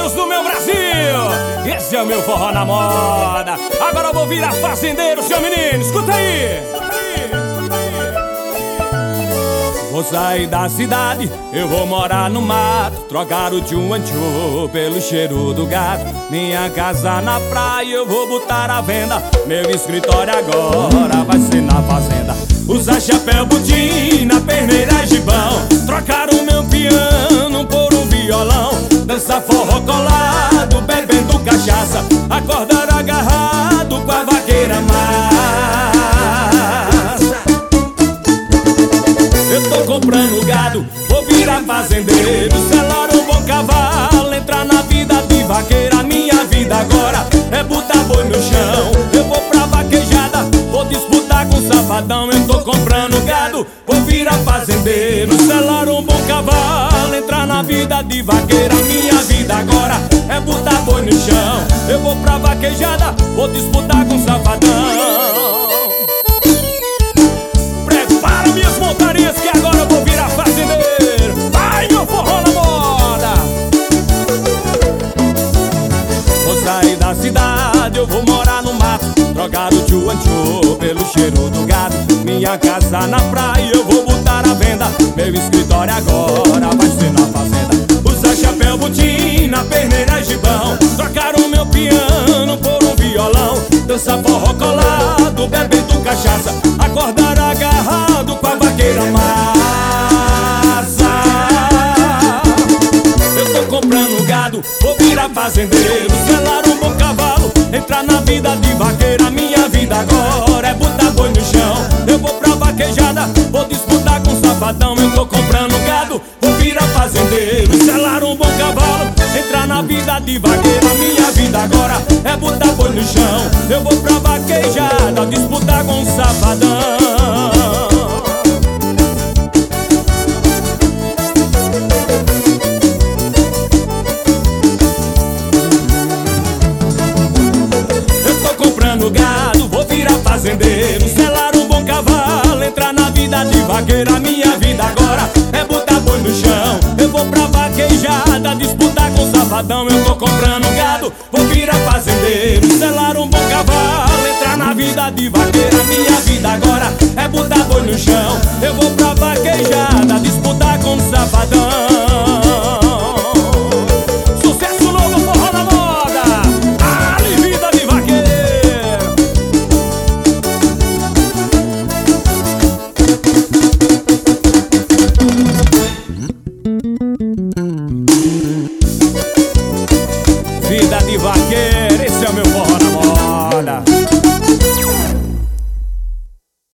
fazendeiros do meu Brasil. Esse é o meu forró na moda. Agora eu vou virar fazendeiro, seu menino, escuta aí. Vou sair da cidade, eu vou morar no mato, trocar o tchu-an-tchu pelo cheiro do gato. Minha casa na praia eu vou botar à venda, meu escritório agora vai ser na fazenda. Usar chapéu, botina, perneira, gibão, trocar o meu piano por um violão. Dançar forró colado, bebendo cachaça, acordar agarrado com a vaqueira massa. Eu tô comprando gado, vou virar fazendeiro, selar um bom cavalo, entrar na vida de vaqueira. Minha vida agora é botar boi no chão, eu vou pra vaquejada, vou disputar com o safadão. Eu tô comprando gado, vou virar fazendeiro, selar um bom cavalo, entrar na vida de vaqueira. Minha vida agora é botar boi no chão, eu vou pra vaquejada, vou disputar com o safadão. Prepara minhas montarias que agora eu vou virar fazendeiro. Vai, meu forró na moda. Vou sair da cidade, eu vou morar no mato, trocar o tchu-an-tchu pelo cheiro do gado. Minha casa na praia eu vou botar à venda, meu escritório agora vai ser na fazenda. Usar chapéu, botina, perneira, gibão, trocar o meu piano por um violão. Dançar forró colado, bebendo cachaça, acordar agarrado com a vaqueira massa. Eu tô comprando gado, vou virar fazendeiro, selar um bom cavalo, entrar na vida de vaqueira. Minha vida agora é botar boi no chão, eu vou pra vaquejada, vou disputar com o safadão. Eu tô comprando gado, vou virar fazendeiro, selar um bom cavalo, entrar na vida de vaqueira. Minha vida agora é botar boi no chão, eu vou pra vaquejada, disputar com o safadão. Gado, vou virar fazendeiro, selar um bom cavalo, entrar na vida de vaqueira. Minha vida agora é botar boi no chão, eu vou pra vaquejada, disputar com o safadão. Eu tô comprando gado, vou virar fazendeiro, selar um bom cavalo, entrar na vida de vaqueira. Minha vida agora é botar boi no chão, eu vou pra vaquejada, disputar com o safadão. Vida de vaqueiro, esse é o meu forró.